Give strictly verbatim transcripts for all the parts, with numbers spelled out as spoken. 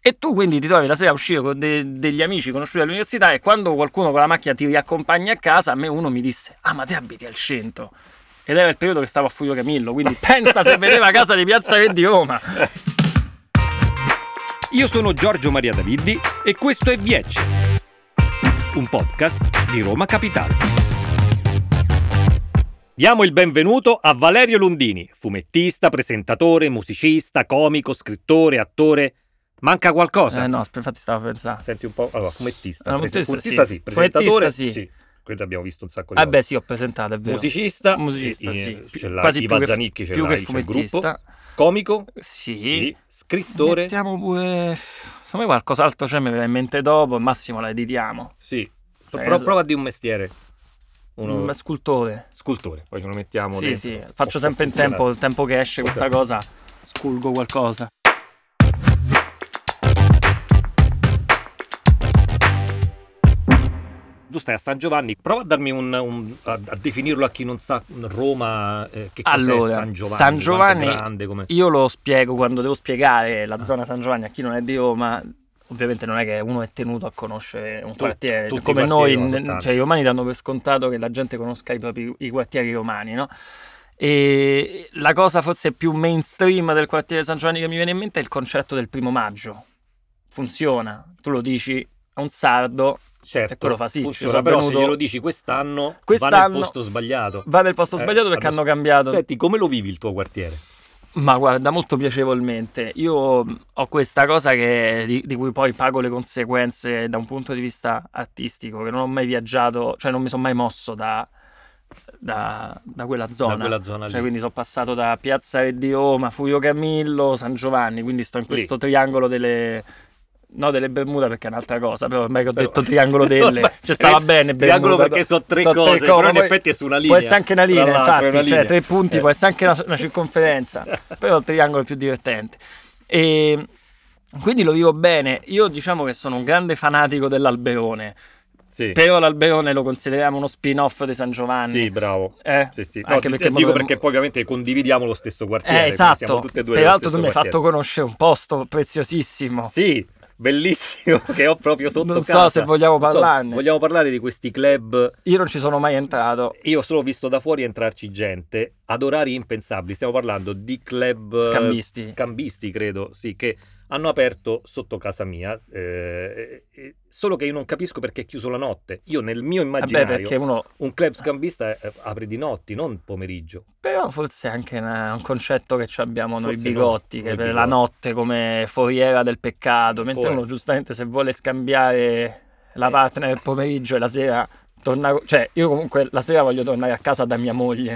E tu quindi ti trovi la sera a uscire con de- degli amici conosciuti all'università e quando qualcuno con la macchina ti riaccompagna a casa, a me uno mi disse ah ma te abiti al centro, ed era il periodo che stavo a Furio Camillo, quindi pensa se vedeva casa di Piazza Re di Roma. Io sono Giorgio Maria Daviddi e questo è Viecce, un podcast di Roma Capitale. Diamo il benvenuto a Valerio Lundini, fumettista, presentatore, musicista, comico, scrittore, attore. Manca qualcosa? Eh no, infatti stavo pensando. Senti un po'. Allora, fumettista. No, prese- fumettista, fumettista sì, presentatore Fumettista, sì. sì. Questo abbiamo visto un sacco di Ah volte. beh sì, ho presentato, è vero. Musicista, Musicista, eh, sì. ce l'hai, Quasi Iva più che, Zanicchi, ce più l'hai, che c'è il fumettista. gruppo. Comico? Sì. Sì. Scrittore? Mettiamo pure... Secondo me qualcos'altro c'è, mi viene in mente dopo, al massimo la editiamo. Sì. Eh, Pro- so- prova di un mestiere. Uno... Un scultore. Scultore, poi ce lo mettiamo Sì, dentro. sì, faccio Può sempre in funzionare. tempo, il tempo che esce questa cosa, sculgo qualcosa. Tu stai a San Giovanni, prova a darmi un, un- a, a definirlo a chi non sa Roma, eh, che cos'è Allora, San Giovanni, San quanto è Giovanni, grande, come... io lo spiego quando devo spiegare la zona San Giovanni a chi non è di Roma. Ovviamente non è che uno è tenuto a conoscere un Tutto, quartiere tutti i come quartieri noi, sono n- tanti. cioè i romani danno per scontato che la gente conosca i propri i quartieri romani, no? E la cosa forse più mainstream del quartiere San Giovanni che mi viene in mente è il concerto del primo maggio. Funziona, tu lo dici a un sardo, Certo, e quello fa sì, ci funziona, sono però venuto- se glielo dici quest'anno, va Quest'anno nel posto sbagliato. va nel posto Eh, sbagliato perché hanno- hanno cambiato. Senti, come lo vivi il tuo quartiere? Ma guarda, molto piacevolmente. Io mh, ho questa cosa che, di, di cui poi pago le conseguenze da un punto di vista artistico, che non ho mai viaggiato, cioè non mi sono mai mosso da, da, da quella zona. Da quella zona Cioè, lì. quindi sono passato da Piazza Re di Roma, Furio Camillo, San Giovanni, quindi sto in Lì. questo triangolo delle... No, delle Bermuda perché è un'altra cosa, però ormai che ho Però- detto triangolo delle... Ormai- Cioè stava bene Triangolo Bermuda, perché sono tre so cose, però in poi effetti è su una linea. Può essere anche una linea, Tra l'altro, è infatti, una cioè linea. tre punti, Eh. può essere anche una, una circonferenza, però il triangolo è più divertente. E quindi lo vivo bene. Io diciamo che sono un grande fanatico dell'Alberone, Sì, però l'Alberone lo consideriamo uno spin-off di San Giovanni. sì, bravo. Eh? Sì, sì. No, Anche ti- perché dico mo- perché poi ovviamente condividiamo lo stesso quartiere. Eh, quindi siamo esatto. tutte e due Peraltro nello tu mi hai stesso fatto conoscere un posto preziosissimo. Sì, bellissimo, che ho proprio sotto Non so casa. se vogliamo Non so, parlarne. vogliamo parlare di questi club. Io non ci sono mai entrato. Io ho solo visto da fuori entrarci gente ad orari impensabili. Stiamo parlando di club Scambisti. scambisti, credo, sì, che hanno aperto sotto casa mia. eh, eh, solo che io non capisco perché è chiuso la notte. Io nel mio Vabbè, immaginario perché uno... un club scambista eh, apre di notti, non pomeriggio. Però forse è anche una- un concetto che ci abbiamo noi Forse no, bigotti, noi che per bigotti. la notte come foriera del peccato, mentre Può uno essere. giustamente se vuole scambiare la Eh. partner il pomeriggio e la sera torna... Cioè, io comunque la sera voglio tornare a casa da mia moglie.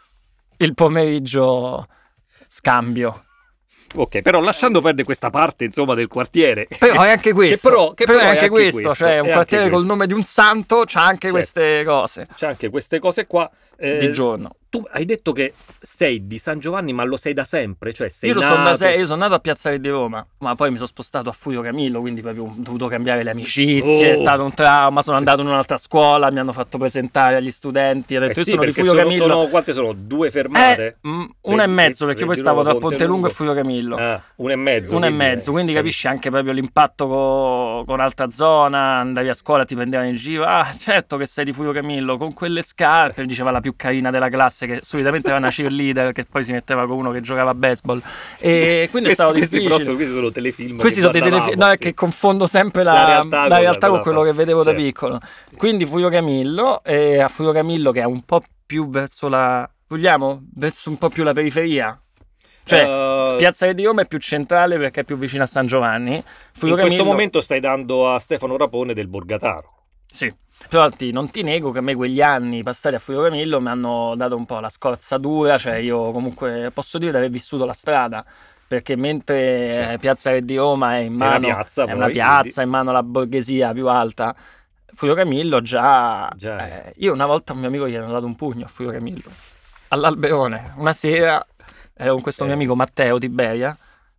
Il pomeriggio scambio. Ok, però lasciando perdere questa parte, insomma, del quartiere. Però è anche questo. Che però, che però è però anche questo, cioè è un anche quartiere col questo. nome di un santo c'ha anche Certo. queste cose C'è anche queste cose qua. eh, di giorno. Tu hai detto che sei di San Giovanni, ma lo sei da sempre? Cioè sei Io, lo sono da nato... sé, io sono nato a Piazza Re di Roma, ma poi mi sono spostato a Furio Camillo, quindi proprio ho dovuto cambiare le amicizie, Oh. è stato un trauma, sono Sì. andato in un'altra scuola, mi hanno fatto presentare agli studenti, ho detto Eh io sì, sono di perché Furio sono, Camillo. sono- quante sono? Due fermate? Eh, mm, una e Re- mezzo, perché Re poi di stavo Roma, tra Pontelungo e Pontelungo. Furio Camillo. Ah, uno e mezzo. Uno e quindi, mezzo, eh, quindi si capisci anche proprio l'impatto co- con altra zona, andavi a scuola, ti prendevano in giro, ah certo che sei di Furio Camillo, con quelle scarpe, diceva la più carina della classe, che solitamente era una cheerleader, che poi si metteva con uno che giocava a baseball, e quindi è Questi, stato questi però difficile. sono, questi sono telefilm Questi che sono dei guardavamo, telefilm, no, è sì. che confondo sempre la, La la realtà realtà, con la- con con la quello fa- che vedevo certo. da piccolo. Quindi Furio Camillo, e a Furio Camillo che è un po' più verso la... vogliamo? Verso un po' più la periferia. Cioè, Eh, Piazza Re di Roma è più centrale perché è più vicina a San Giovanni. in Furio questo Camillo... momento stai dando a Stefano Rapone del Borgataro. Sì, però ti- non ti nego che a me quegli anni passati a Furio Camillo mi hanno dato un po' la scorzatura, cioè io comunque posso dire di aver vissuto la strada, perché mentre Certo. eh, Piazza Re di Roma è in mano, una piazza, è poi, una piazza, quindi- è in mano alla borghesia più alta, Furio Camillo già... Già. eh, io una volta a un mio amico gli hanno dato un pugno a Furio Camillo, all'Alberone, una sera, ero con questo Eh. mio amico Matteo Tiberia,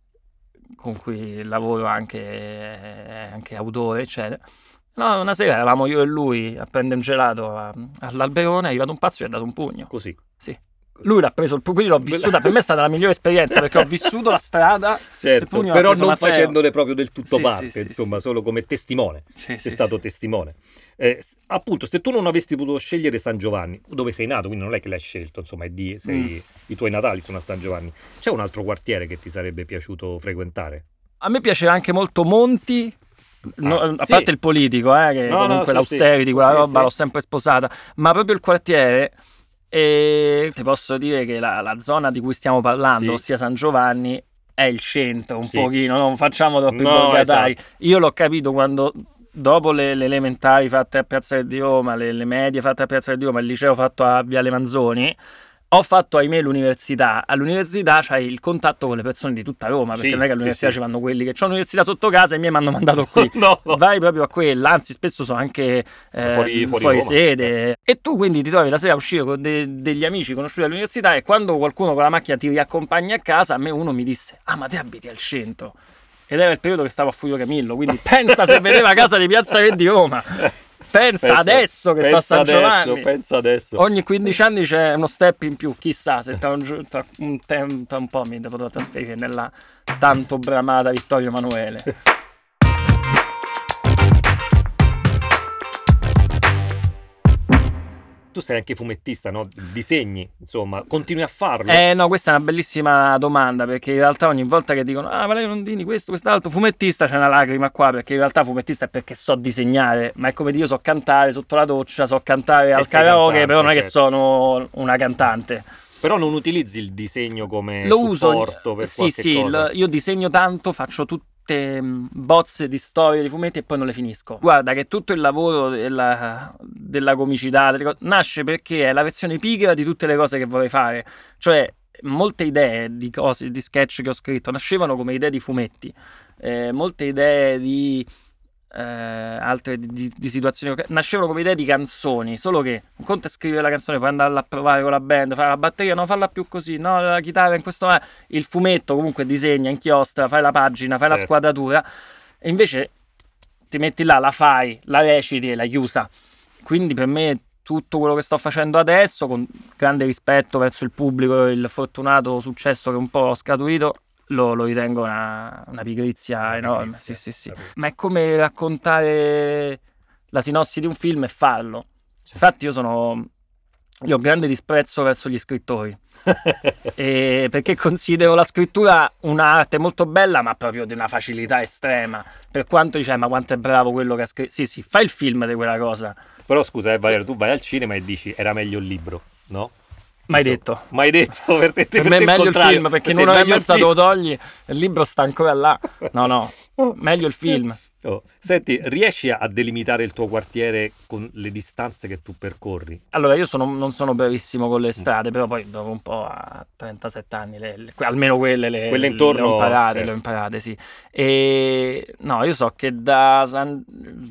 con cui lavoro anche, eh, anche autore, eccetera. No, una sera eravamo io e lui a prendere un gelato a- all'Alberone, è arrivato un pazzo e gli ha dato un pugno. Così. Sì. Lui l'ha preso il quindi l'ho vissuta, per me è stata la migliore esperienza perché ho vissuto la strada, certo, però non Matteo. facendone proprio del tutto sì, parte, sì, insomma, sì, solo come testimone. sì, sei sì, stato sì. testimone. Eh, appunto, se tu non avessi potuto scegliere San Giovanni, dove sei nato, quindi non è che l'hai scelto, insomma, è di, sei, mm. i tuoi natali sono a San Giovanni. C'è un altro quartiere che ti sarebbe piaciuto frequentare? A me piaceva anche molto Monti. No, ah, a sì. parte il politico, eh, che no, comunque no, l'austerity, sì, quella sì, roba sì. l'ho sempre sposata, ma proprio il quartiere, e ti posso dire che la, la zona di cui stiamo parlando, sì. ossia San Giovanni, è il centro, un sì. pochino, non facciamo troppi no, borgatai. Esatto. Io l'ho capito quando, dopo le, le elementari fatte a Piazza di Roma, le, le medie fatte a Piazza di Roma, il liceo fatto a Viale Manzoni, ho fatto, ahimè, l'università. All'università c'hai il contatto con le persone di tutta Roma, perché sì, non è che all'università sì, ci vanno quelli che c'ho l'università sotto casa e i miei mi hanno mandato qui. no, no. Vai proprio a quella, anzi spesso sono anche eh, fuori, fuori, fuori Roma. sede. Eh. E tu quindi ti trovi la sera a uscire con de- degli amici conosciuti all'università e quando qualcuno con la macchina ti riaccompagna a casa, a me uno mi disse: ah, ma te abiti al centro? Ed era il periodo che stavo a Furio Camillo, quindi pensa se vedeva casa di Piazza Re di Roma. Pensa, pensa adesso che sto a San adesso, Giovanni. Pensa adesso. Ogni quindici anni c'è uno step in più, chissà se tra un, tra un, tem- tra un po' mi potrò trasferire nella tanto bramata Vittorio Emanuele. Tu sei anche fumettista, no? Disegni, insomma, continui a farlo? Eh no, questa è una bellissima domanda, perché in realtà ogni volta che dicono ah, Valerio Londini, questo, quest'altro, fumettista, c'è una lacrima qua, perché in realtà fumettista è perché so disegnare, ma è come dire io so cantare sotto la doccia, so cantare al karaoke, cantante, però non è certo. che sono una cantante. Però non utilizzi il disegno come Lo supporto uso, per sì, qualche sì, cosa? L- io disegno tanto, faccio tutte bozze di storie, di fumetti e poi non le finisco. Guarda che tutto il lavoro della, della comicità delle cose, nasce perché è la versione pigra di tutte le cose che vorrei fare. Cioè, molte idee di cose, di sketch che ho scritto, nascevano come idee di fumetti. Eh, molte idee di... Eh, altre di, di, di situazioni nascevano come idee di canzoni, solo che un conto è scrivere la canzone, poi andarla a provare con la band, fare la batteria, no, farla più così, no, la chitarra in questo modo, il fumetto comunque disegna, inchiostra, fai la pagina, fai certo. la squadratura, e invece ti metti là, la fai, la reciti e la chiusa. Quindi per me tutto quello che sto facendo adesso, con grande rispetto verso il pubblico, il fortunato successo che un po' ho scaturito, Lo, lo ritengo una, una pigrizia una enorme, pigrizia, sì, sì, sì. Ma è come raccontare la sinossi di un film e farlo. Infatti io sono io ho grande disprezzo verso gli scrittori e perché considero la scrittura un'arte molto bella, ma proprio di una facilità estrema. Per quanto dice, ma quanto è bravo quello che ha scritto. Sì, sì, fai il film di quella cosa. Però scusa, eh, Valerio, tu vai al cinema e dici era meglio il libro, no? Mai detto. Mai detto per te. Per, per me è meglio il film, perché in un'ora e mezza te lo togli, il libro sta ancora là. No, no, meglio il film. Oh. Senti, riesci a delimitare il tuo quartiere con le distanze che tu percorri? Allora, io sono, non sono bravissimo con le strade, però poi dopo un po' a trentasette anni, le, le, almeno quelle le, quelle intorno, le ho imparate, certo. le ho imparate, sì. E no, io so che da San...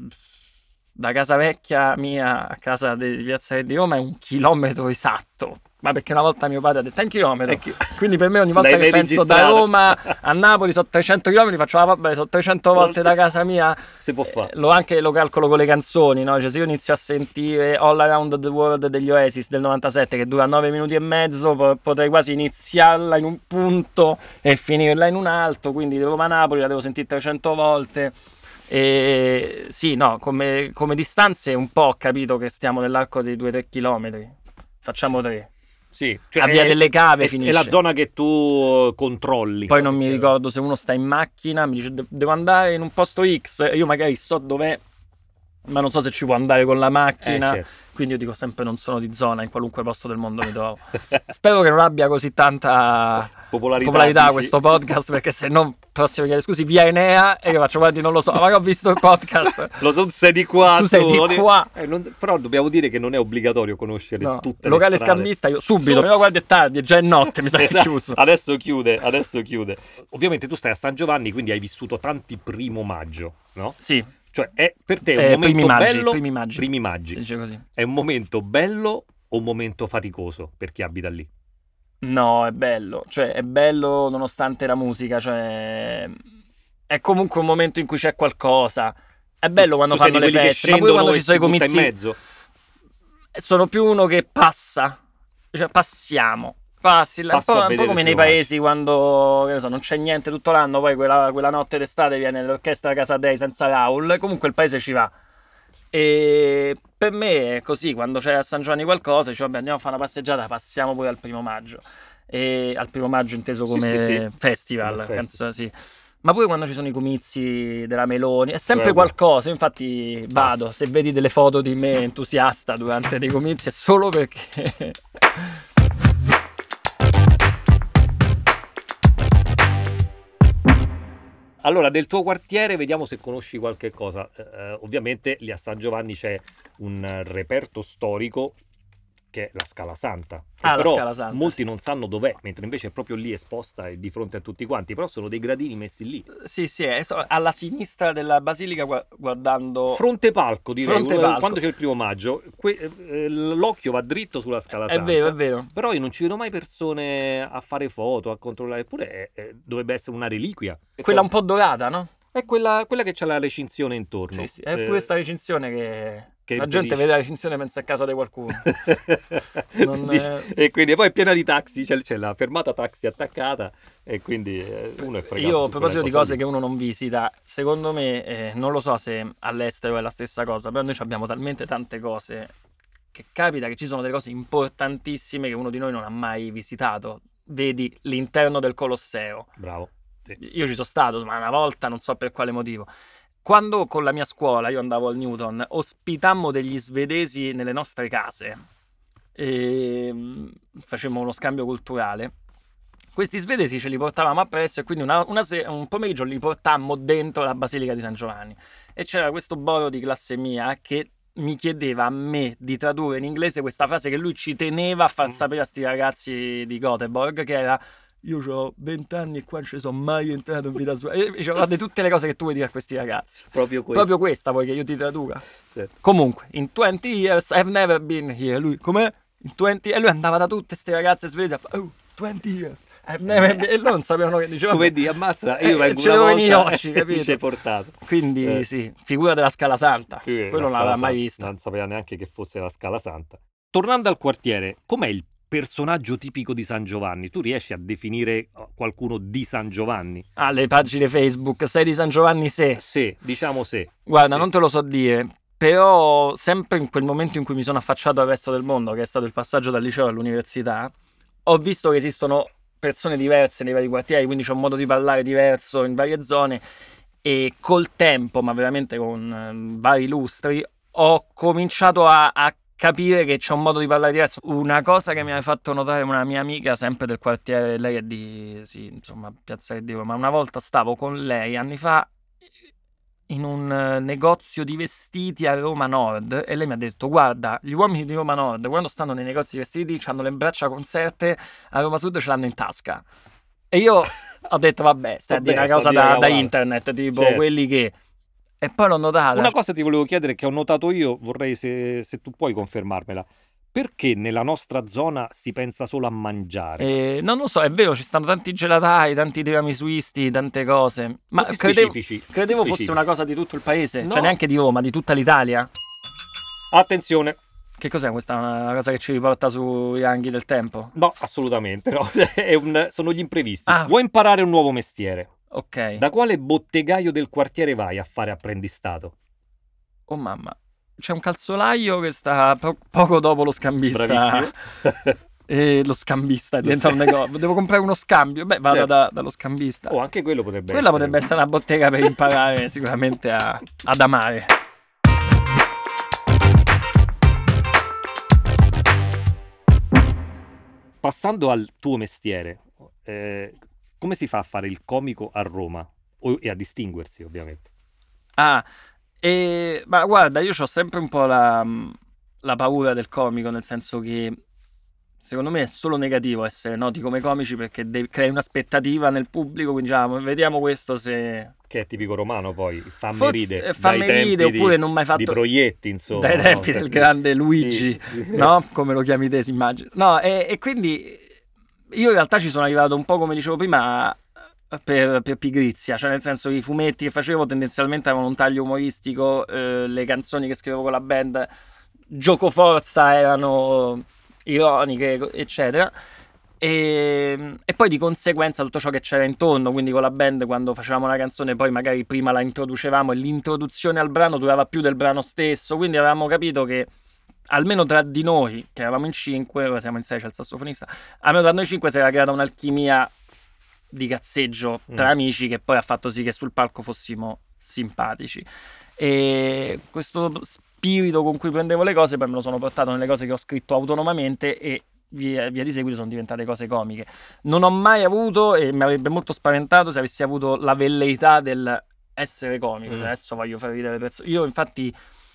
da casa vecchia mia a casa di Piazza Re di Roma è un chilometro esatto. Ma perché una volta mio padre ha detto è un chilometro, quindi per me ogni volta che penso da Roma a Napoli sono trecento chilometri, faccio la vabbè, sono trecento volte da casa mia. Si può fare. Eh, lo anche lo calcolo con le canzoni, no? Cioè se io inizio a sentire All Around the World degli Oasis del novantasette che dura nove minuti e mezzo, po- potrei quasi iniziarla in un punto e finirla in un altro, quindi da Roma a Napoli la devo sentire trecento volte. E sì, no, come, come distanze un po' ho capito che stiamo nell'arco dei due tre chilometri. Facciamo tre. Sì, cioè a Via è, delle Cave è, finisce. È la zona che tu controlli. Poi non mi ricordo se uno sta in macchina, mi dice devo andare in un posto X, io magari so dov'è, ma non so se ci può andare con la macchina. Eh, certo. Quindi io dico sempre non sono di zona, in qualunque posto del mondo mi trovo. Spero che non abbia così tanta popolarità, popolarità questo podcast, perché se no prossimo chiede scusi via Enea e io faccio guardi non lo so, ma ho visto il podcast. Lo so, tu sei di qua, tu sei di qua. Eh, non, però dobbiamo dire che non è obbligatorio conoscere no. tutte Locale le strade. Scambista io subito, però guardi è tardi, è già è notte, mi sa esatto. che è chiuso. Adesso chiude, adesso chiude. Ovviamente tu stai a San Giovanni, quindi hai vissuto tanti primo maggio, no? Sì. Cioè è per te un eh, momento primi maggi, bello, primi maggi. primi maggi. Si dice così. È un momento bello o un momento faticoso per chi abita lì? No, è bello, cioè è bello nonostante la musica, cioè è comunque un momento in cui c'è qualcosa. È bello quando tu fanno le feste, ma poi quando ci sono i comizi in mezzo. sono più uno che passa Cioè, passiamo. Passi, un Passo po', a un po' vedere come il nei primo paesi quando, che ne so, non c'è niente tutto l'anno, poi quella, quella notte d'estate viene l'orchestra Casadei senza Raul, comunque il paese ci va. E per me è così, quando c'è a San Giovanni qualcosa, dice vabbè andiamo a fare una passeggiata, passiamo pure al primo maggio. E al primo maggio inteso Sì, come sì, sì. festival, Come penso, sì. Ma pure quando ci sono i comizi della Meloni, è sempre Beh, uguale. qualcosa, io infatti vado, Passi. se vedi delle foto di me entusiasta durante dei comizi è solo perché... Allora, del tuo quartiere vediamo se conosci qualche cosa. Eh, eh, ovviamente lì a San Giovanni c'è un eh, reperto storico che è la Scala Santa, che Ah, la però Scala Santa, molti sì. non sanno dov'è, mentre invece è proprio lì esposta e di fronte a tutti quanti, però sono dei gradini messi lì. Sì, sì, è so- alla sinistra della basilica gua- guardando... Fronte palco, direi, Fronte eh, palco. quando c'è il primo maggio, que- eh, l'occhio va dritto sulla Scala È Santa. vero, è vero. Però io non ci vedo mai persone a fare foto, a controllare, eppure eh, eh, dovrebbe essere una reliquia. Quella un po' dorata, no? È quella, quella che c'ha la recinzione intorno. Sì, sì, è Eh, pure sta recinzione che... che La gente impedisce. vede la recinzione e pensa a casa di qualcuno. Non Dici- è- E quindi poi è piena di taxi, c'è, c'è la fermata taxi attaccata e quindi eh, uno è fregato. Io, a su proposito quella di cosa cose lì. che uno non visita, secondo me, eh, non lo so se all'estero è la stessa cosa, però noi abbiamo talmente tante cose che capita che ci sono delle cose importantissime che uno di noi non ha mai visitato. Vedi l'interno del Colosseo. Bravo. Sì. Io ci sono stato, ma una volta non so per quale motivo. Quando con la mia scuola, io andavo al Newton, ospitammo degli svedesi nelle nostre case e mm, facemmo uno scambio culturale. Questi svedesi ce li portavamo appresso e quindi una, una se- un pomeriggio li portammo dentro la Basilica di San Giovanni. E c'era questo boro di classe mia che mi chiedeva a me di tradurre in inglese questa frase che lui ci teneva a far Mm. sapere a sti ragazzi di Göteborg, che era: io ho venti anni e qua non ci sono mai entrato in vita sua. E dicevo, guarda, tutte le cose che tu vuoi dire a questi ragazzi. Proprio questo. Proprio questa vuoi che io ti traduca? Certo. Comunque, in twenty years I've never been here. Lui, com'è? In venti... E lui andava da tutte queste ragazze svedesi a fare, oh, twenty years I've never been... E loro non sapevano che diceva. Come di, ammazza, io Eh, vengo ce una lo volta veni occhi, e capito? mi sei portato. Quindi Eh. sì, figura della Scala Santa. Più che Quello la non Scala l'aveva mai Santa, vista. non sapeva neanche che fosse la Scala Santa. Tornando al quartiere, com'è il personaggio tipico di San Giovanni? Tu riesci a definire qualcuno di San Giovanni? Ah, le pagine Facebook, sei di San Giovanni, se. Sì, diciamo sì. Guarda, Sì. non te lo so dire, però sempre in quel momento in cui mi sono affacciato al resto del mondo, che è stato il passaggio dal liceo all'università, ho visto che esistono persone diverse nei vari quartieri, quindi c'è un modo di parlare diverso in varie zone e col tempo, ma veramente con eh, vari lustri, ho cominciato a, a capire che c'è un modo di parlare diverso. Una cosa che mi ha fatto notare una mia amica, sempre del quartiere, lei è di, sì, insomma, Piazza del Dio, ma una volta stavo con lei anni fa in un eh, negozio di vestiti a Roma Nord e lei mi ha detto: guarda, gli uomini di Roma Nord quando stanno nei negozi di vestiti hanno le braccia conserte, a Roma Sud ce l'hanno in tasca. E io ho detto vabbè, stai a Vabbè, dire una sta a cosa dire da, una da cavolata. internet, tipo Certo. quelli che... E poi l'ho notata. Una cosa ti volevo chiedere che ho notato io, vorrei se, se tu puoi confermarmela. Perché nella nostra zona si pensa solo a mangiare? Eh, non lo so, è vero, ci stanno tanti gelatai, tanti tiramisuisti, tante cose. Ma Tutti credevo, specifici. credevo tutti fosse specifici. una cosa di tutto il paese, No. cioè neanche di Roma, di tutta l'Italia. Attenzione, Che cos'è questa? Una cosa che ci riporta sui ranghi del tempo? no, assolutamente no. È un- sono gli imprevisti. Ah. Vuoi imparare un nuovo mestiere? Ok. Da quale bottegaio del quartiere vai a fare apprendistato? Oh mamma. C'è un calzolaio che sta po- poco dopo lo scambista. Bravissimo. E lo scambista diventa un negozio. Devo comprare uno scambio. Beh, vado Certo. da- dallo scambista. Oh, anche quello potrebbe Quella essere. potrebbe essere una bottega per imparare sicuramente a- ad amare. Passando al tuo mestiere, eh, come si fa a fare il comico a Roma? O- e a distinguersi, ovviamente. Ah, e, ma guarda, io ho sempre un po' la, la paura del comico, nel senso che secondo me è solo negativo essere noti come comici perché de- crei un'aspettativa nel pubblico, quindi diciamo, vediamo questo se... Che è tipico romano poi, fammi Forse- ride. eh, fammi dai tempi ride, di- oppure non mai fatto- Di proietti, insomma. dai no? tempi del grande Luigi, Sì, sì. no? Come lo chiami te, si immagina. No, e, e quindi io in realtà ci sono arrivato un po', come dicevo prima, per, per pigrizia, cioè nel senso che i fumetti che facevo tendenzialmente avevano un taglio umoristico, eh, le canzoni che scrivevo con la band, giocoforza, erano ironiche, eccetera. E, e poi di conseguenza tutto ciò che c'era intorno, quindi con la band quando facevamo una canzone poi magari prima la introducevamo e l'introduzione al brano durava più del brano stesso, quindi avevamo capito che almeno tra di noi, che eravamo in cinque, ora siamo in sei, c'è il sassofonista, almeno tra noi cinque si era creata un'alchimia di cazzeggio tra Mm. amici che poi ha fatto sì che sul palco fossimo simpatici. E questo spirito con cui prendevo le cose poi me lo sono portato nelle cose che ho scritto autonomamente e via, via di seguito sono diventate cose comiche. Non ho mai avuto, e mi avrebbe molto spaventato se avessi avuto la velleità del essere comico, Mm. cioè adesso voglio far ridere le persone. Io infatti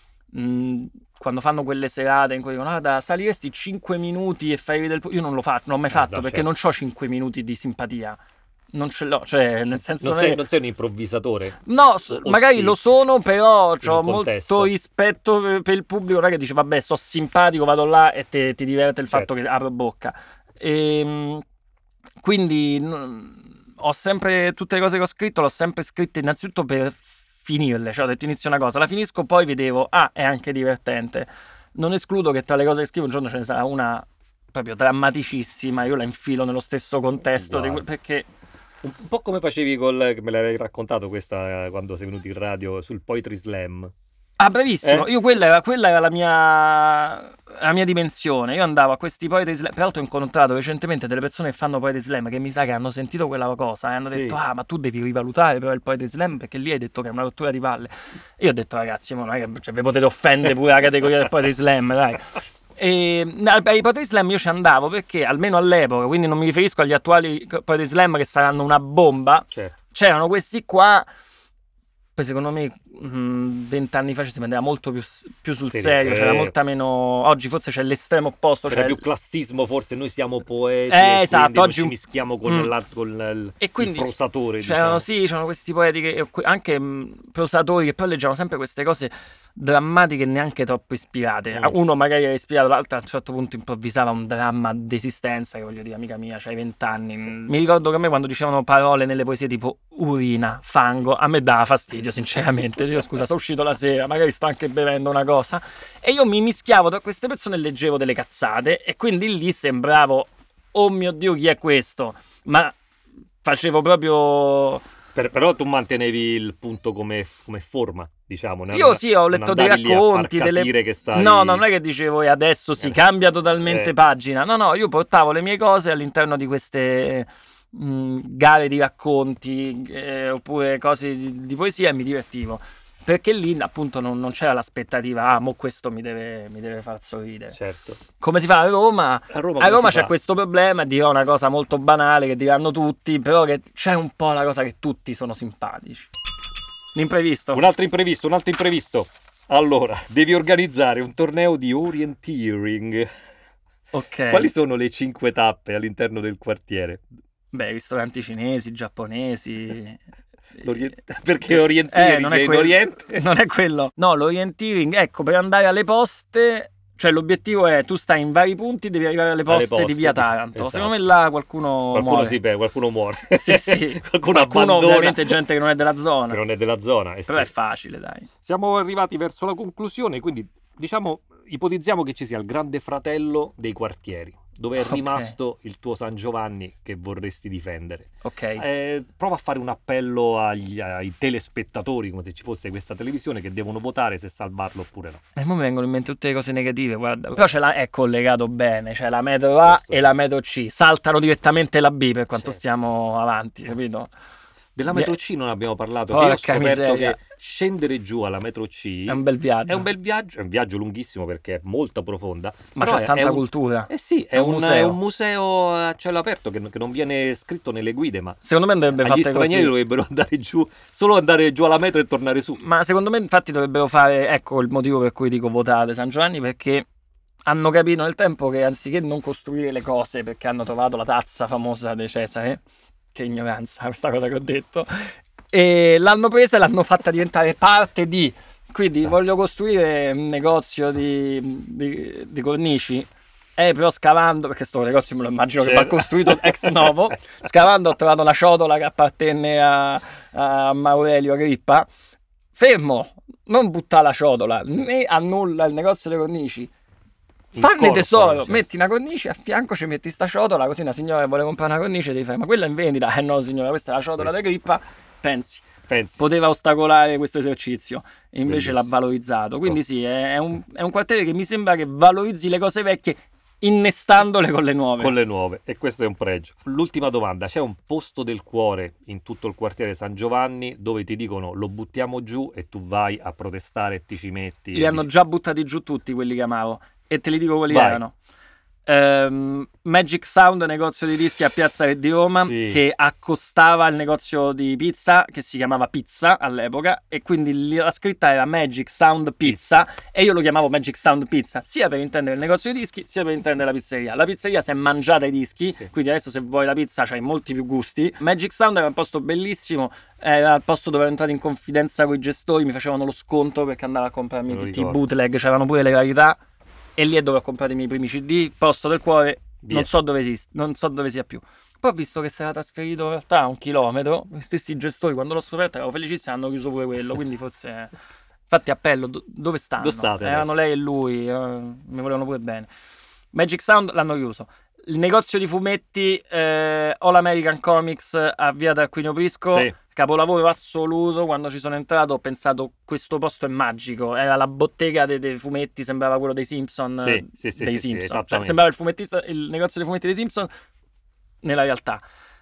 mh, quando fanno quelle serate in cui dicono ah, da, saliresti cinque minuti e fai ridere il pubblico, io non lo faccio, non l'ho mai Eh, fatto no, perché certo. non ho cinque minuti di simpatia. Non ce l'ho, cioè nel senso Non non è- sei, non sei un improvvisatore? No, s- O magari sì? lo sono, però In ho un contesto. molto rispetto per, per il pubblico, non è che dice vabbè, sto simpatico, vado là e te- ti diverte il fatto Certo. che apro bocca. Ehm, quindi n- ho sempre, tutte le cose che ho scritto, l'ho sempre scritte innanzitutto per finirle, cioè ho detto inizio una cosa, la finisco, poi vedevo, ah, è anche divertente. Non escludo che tra le cose che scrivo un giorno ce ne sarà una proprio drammaticissima, io la infilo nello stesso contesto, di que- Uguale. perché... Un un po' come facevi col, che me l'hai raccontato questa eh, quando sei venuto in radio sul Poetry Slam. Ah, bravissimo, Eh? io quella era, quella era la mia, la mia dimensione. Io andavo a questi poetry slam. Peraltro ho incontrato recentemente delle persone che fanno poetry slam che mi sa che hanno sentito quella cosa e hanno Sì. detto ah, ma tu devi rivalutare però il poetry slam perché lì hai detto che è una rottura di palle. E io ho detto ragazzi, ma non è che cioè, vi potete offendere pure la categoria del poetry slam, dai. E al- ai poetry slam io ci andavo perché almeno all'epoca, quindi non mi riferisco agli attuali poetry slam che saranno una bomba, Certo. c'erano questi qua. Poi secondo me mh, vent'anni fa ci si prendeva molto più, s- più sul Sì, serio, c'era eh. molta meno... Oggi forse c'è l'estremo opposto, C'era cioè... più classismo, forse noi siamo poeti Eh, e esatto, quindi non oggi ci un- mischiamo con, Mm. l'alt- con il, E quindi il prosatore, c'erano, diciamo. sì, c'erano questi poeti che, anche mh, prosatori che poi leggevano sempre queste cose drammatiche neanche troppo ispirate. Mm. Uno magari era ispirato, l'altro a un certo punto improvvisava un dramma d'esistenza che voglio dire, amica mia, c'hai vent'anni. Mi ricordo che a me quando dicevano parole nelle poesie tipo urina, fango, a me dava fastidio sinceramente. Io scusa, sono uscito la sera, magari sto anche bevendo una cosa e io mi mischiavo tra queste persone e leggevo delle cazzate e quindi lì sembravo, oh mio Dio, chi è questo? Ma facevo proprio... Per- però tu mantenevi il punto come, come forma, diciamo. non- Io sì, ho non letto dei andavi lì a far racconti, delle... capire che stai... No, no, non è che dicevo e adesso si Eh. cambia totalmente Eh. pagina. No, no, io portavo le mie cose all'interno di queste mh, gare di racconti eh, oppure cose di, di poesia e mi divertivo. Perché lì appunto non, non c'era l'aspettativa, ah, mo questo mi deve, mi deve far sorridere. Certo. Come si fa a Roma? A Roma, A come Roma si c'è fa? questo problema, dirò una cosa molto banale che diranno tutti, però che c'è un po' la cosa che tutti sono simpatici. L'imprevisto. Un altro imprevisto, un altro imprevisto. Allora, devi organizzare un torneo di orienteering. Ok. Quali sono le cinque tappe all'interno del quartiere? Beh, ristoranti cinesi, giapponesi. L'orient- Perché orienteering Eh, non è è, in quello. Oriente? Non è quello. No, l'orienteering, ecco, per andare alle poste, cioè l'obiettivo è tu stai in vari punti, devi arrivare alle poste, poste, di via dici- Taranto. esatto. Secondo me là qualcuno, Qualcuno muore. si perde, qualcuno muore. Sì, sì. qualcuno, Qualcuno abbandona. ovviamente gente che non è della zona. Che non è della zona. eh Però sì. è facile, dai. Siamo arrivati verso la conclusione, quindi diciamo, ipotizziamo che ci sia il grande fratello dei quartieri, dove è Ok. rimasto il tuo San Giovanni che vorresti difendere. Ok. Eh, prova a fare un appello agli, ai telespettatori, come se ci fosse questa televisione, che devono votare se salvarlo oppure no. E mo mi vengono in mente tutte le cose negative, guarda. Però ce l'ha, è collegato bene, c'è la metro A Questo e sì. la metro C. Saltano direttamente la B per quanto Certo. stiamo avanti, capito? Della metro C non abbiamo parlato, Porca che io ho scoperto miseria. che scendere giù alla metro C È un bel viaggio. è un bel viaggio, è un viaggio lunghissimo perché è molto profonda. Ma però c'è è- tanta è un- cultura. Eh sì, è, È un un, museo. è un museo a cielo aperto che, che non viene scritto nelle guide, ma Secondo me andrebbe agli fatte stranieri così. dovrebbero andare giù, solo andare giù alla metro e tornare su. Ma secondo me infatti dovrebbero fare, ecco il motivo per cui dico votate San Giovanni, perché hanno capito nel tempo che anziché non costruire le cose perché hanno trovato la tazza famosa di Cesare, che ignoranza questa cosa che ho detto, e l'hanno presa e l'hanno fatta diventare parte di, quindi Esatto. voglio costruire un negozio di, di, di cornici. Eh, però scavando, perché sto negozio me lo immagino che va Certo. costruito ex novo, scavando ho trovato una ciotola che appartenne a, a Aurelio Agrippa. Fermo, non butta la ciotola, né annulla il negozio delle cornici. Fanne tesoro, cioè. Metti una cornice, a fianco ci metti sta ciotola, così una signora che vuole comprare una cornice devi fare, ma quella è in vendita? Eh no signora, questa è la ciotola da grippa, pensi. Pensi. Poteva ostacolare questo esercizio e invece Bellissimo. L'ha valorizzato, quindi oh. sì, è, è, un, è un quartiere che mi sembra che valorizzi le cose vecchie innestandole con le nuove. Con le nuove, e questo è un pregio. L'ultima domanda, c'è un posto del cuore in tutto il quartiere San Giovanni dove ti dicono lo buttiamo giù e tu vai a protestare e ti ci metti? Li hanno dici... già buttati giù tutti quelli che amavo e te li dico quali vai. erano. Um, Magic Sound, negozio di dischi a Piazza Re di Roma, sì. che accostava il negozio di pizza che si chiamava Pizza all'epoca, e quindi la scritta era Magic Sound Pizza, pizza. E io lo chiamavo Magic Sound Pizza sia per intendere il negozio di dischi sia per intendere la pizzeria. La pizzeria si è mangiata i dischi, sì. quindi adesso se vuoi la pizza c'hai molti più gusti. Magic Sound era un posto bellissimo, era il posto dove ero entrato in confidenza con i gestori, mi facevano lo sconto perché andavo a comprarmi tutti i bootleg, c'erano pure le rarità. E lì è dove ho comprato i miei primi C D, posto del cuore, non so dove esiste, non so dove sia più. Poi ho visto che si era trasferito in realtà a un chilometro, gli stessi gestori quando l'ho scoperto ero felicissimo, hanno chiuso pure quello, quindi forse... Infatti appello, do- dove stanno? Dove state Erano lei e lui, eh, mi volevano pure bene. Magic Sound l'hanno chiuso. Il negozio di fumetti eh, All American Comics a Via Tarquinio Prisco, sì. capolavoro assoluto. Quando ci sono entrato ho pensato questo posto è magico, era la bottega dei, dei fumetti, sembrava quello dei Simpson, sì, sì, sì, dei sì, Simpson. Sì, cioè, sembrava il fumettista, il negozio dei fumetti dei Simpson nella realtà.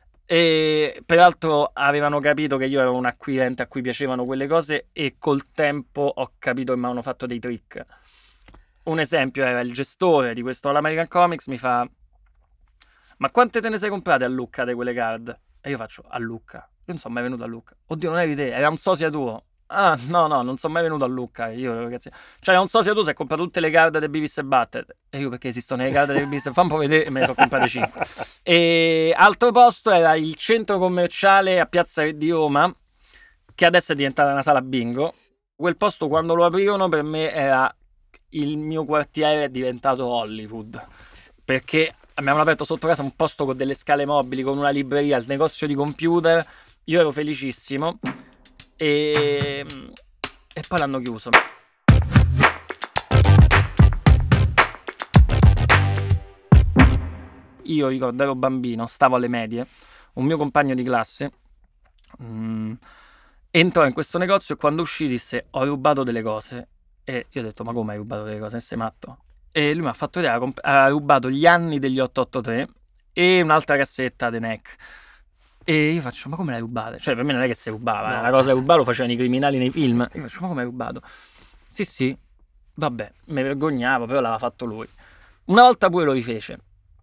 E peraltro avevano capito che io ero un acquirente a cui piacevano quelle cose e col tempo ho capito che mi avevano fatto dei trick. Un esempio era il gestore di questo All American Comics mi fa: ma quante te ne sei comprate a Lucca di quelle card? E io faccio: a Lucca? Io non sono mai venuto a Lucca. Oddio, non eri te, era un sosia tuo. Ah, no, no, non sono mai venuto a Lucca. Io, ragazzi, cioè, era un sosia tuo, si è comprato tutte le card di Beavis e Butthead. E io, perché esistono le card di Beavis e fa un po' vedere, e me ne sono comprate cinque. E altro posto era il centro commerciale a Piazza Re di Roma, che adesso è diventata una sala bingo. Quel posto, quando lo aprivano, per me era il mio quartiere è diventato Hollywood. Perché abbiamo aperto sotto casa un posto con delle scale mobili, con una libreria, il negozio di computer. Io ero felicissimo e, e poi l'hanno chiuso. Io ricordo, ero bambino, stavo alle medie, un mio compagno di classe mm, entrò in questo negozio e quando uscì disse: ho rubato delle cose. E io ho detto: ma come hai rubato delle cose? Sei matto? E lui mi ha fatto vedere, ha, comp- ha rubato gli anni degli otto otto tre e un'altra cassetta The Neck. E io faccio: ma come l'hai rubata? Cioè, per me non è che si rubava, no. La cosa che rubava lo facevano i criminali nei film. Io faccio: ma come hai rubato? Sì, sì, vabbè, mi vergognavo, però l'aveva fatto lui. Una volta pure lo rifece.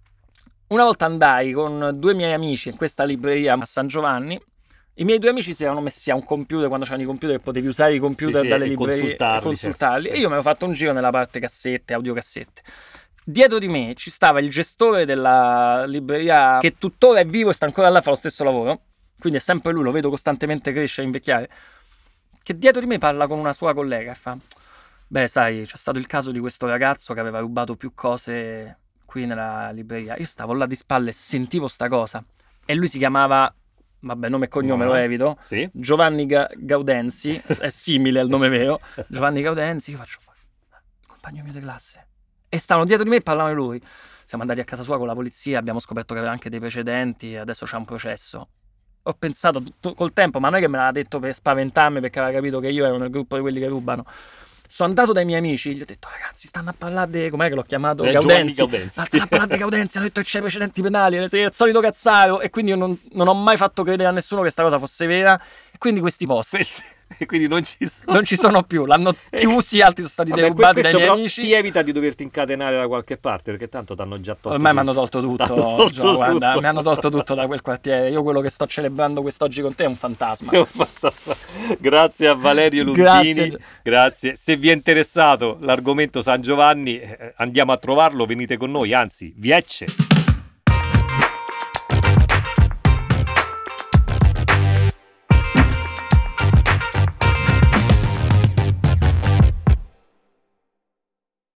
Una volta andai con due miei amici in questa libreria a San Giovanni. I miei due amici si erano messi a un computer, quando c'erano i computer potevi usare i computer sì, dalle sì, librerie consultarli, e consultarli. certo. E io mi ero fatto un giro nella parte cassette, audiocassette. Dietro di me ci stava il gestore della libreria, che tuttora è vivo e sta ancora là a fare lo stesso lavoro, quindi è sempre lui, lo vedo costantemente crescere e invecchiare, che dietro di me parla con una sua collega e fa: beh, sai, c'è stato il caso di questo ragazzo che aveva rubato più cose qui nella libreria. Io stavo là di spalle e sentivo sta cosa, e lui si chiamava... vabbè, nome e cognome no. lo evito, sì. Giovanni Ga- Gaudenzi, è simile al nome vero, Giovanni Gaudenzi. Io faccio: il compagno mio di classe. E stavano dietro di me e parlavano di lui. Siamo andati a casa sua con la polizia, abbiamo scoperto che aveva anche dei precedenti e adesso c'è un processo. Ho pensato tutto, col tempo, ma non è che me l'aveva detto per spaventarmi, perché aveva capito che io ero nel gruppo di quelli che rubano. Sono andato dai miei amici, gli ho detto: ragazzi, stanno a parlare di... com'è che l'ho chiamato? Eh, Gaudenzi. Gaudenzi. Stanno a parlare di Gaudenzi, hanno detto che c'è i precedenti penali, sei il solito cazzaro. E quindi io non, non ho mai fatto credere a nessuno che sta cosa fosse vera. E quindi questi posti... E quindi non ci sono. Non ci sono più, l'hanno chiusi, altri sono stati Vabbè, derubati dai miei amici. Ti evita di doverti incatenare da qualche parte, perché tanto ti hanno già tolto. Ormai mi hanno tolto tutto, tolto Gio, guarda, tutto. mi hanno tolto tutto da quel quartiere. Io quello che sto celebrando quest'oggi con te è un fantasma. È un fantasma. Grazie a Valerio Lundini. Grazie. Grazie. Se vi è interessato l'argomento San Giovanni, eh, andiamo a trovarlo, venite con noi, anzi, viecce.